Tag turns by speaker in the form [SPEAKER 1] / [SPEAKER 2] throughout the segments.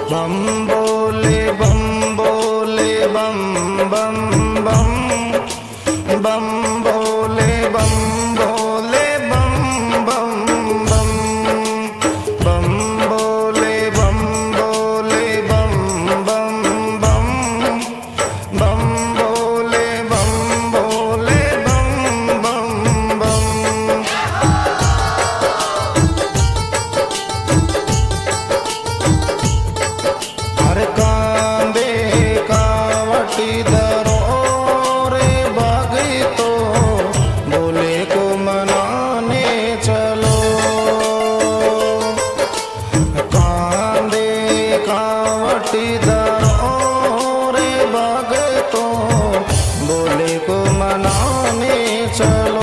[SPEAKER 1] बम बोले बम बोले बम बम बम बम बोले बम बोले बम बम बम बम बोले बम बोले बम बम बम बम बोले बम बोले बम बम बम। हर कांदे कावटी दरो रे बागी तो बोले को मनाने चलो। कांदे कावटी दरो रे बागी तो बोले को मनाने चलो।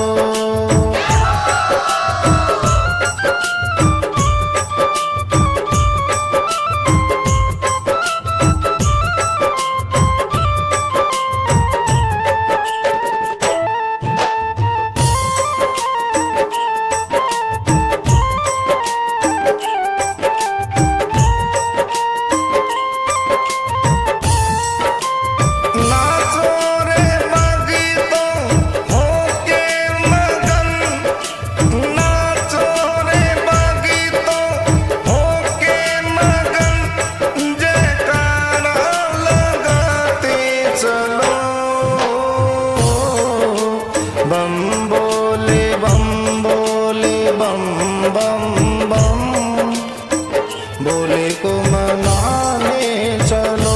[SPEAKER 1] बम बोले बम बोले बम बम बम बोले को मनाने चलो।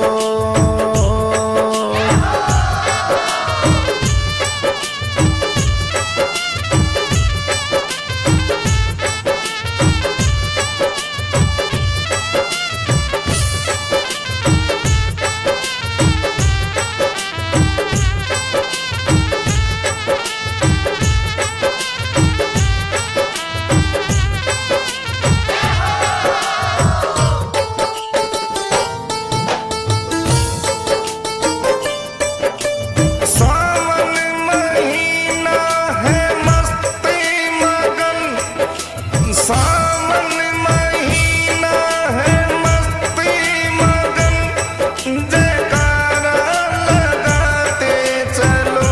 [SPEAKER 1] सावन महीना है मस्ती मगन जयकारा लगाते चलो।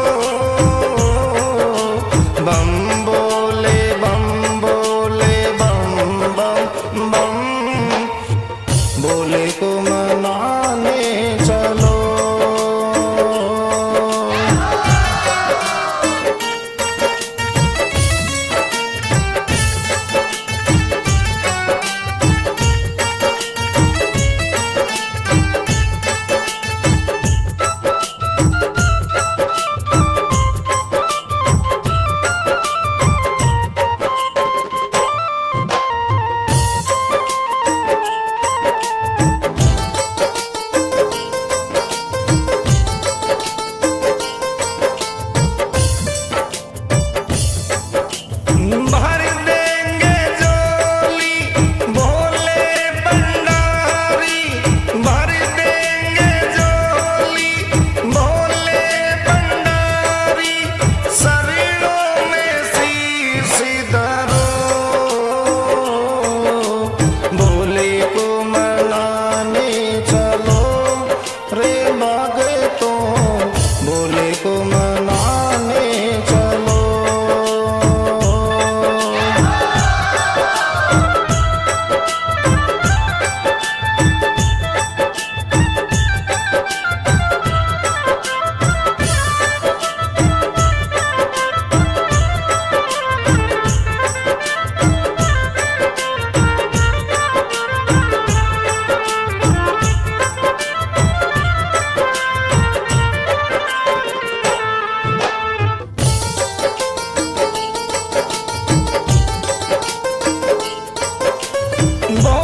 [SPEAKER 1] बम बोले बम बोले बम बम बम बोले को मनाने चलो। भर देंगे झोली भोले भंडारी, भर देंगे झोली भोले भंडारी। शरीरों में शीश धरो भोले को मनाने चलो रे भगतों भोले को मनाने चलो। Bo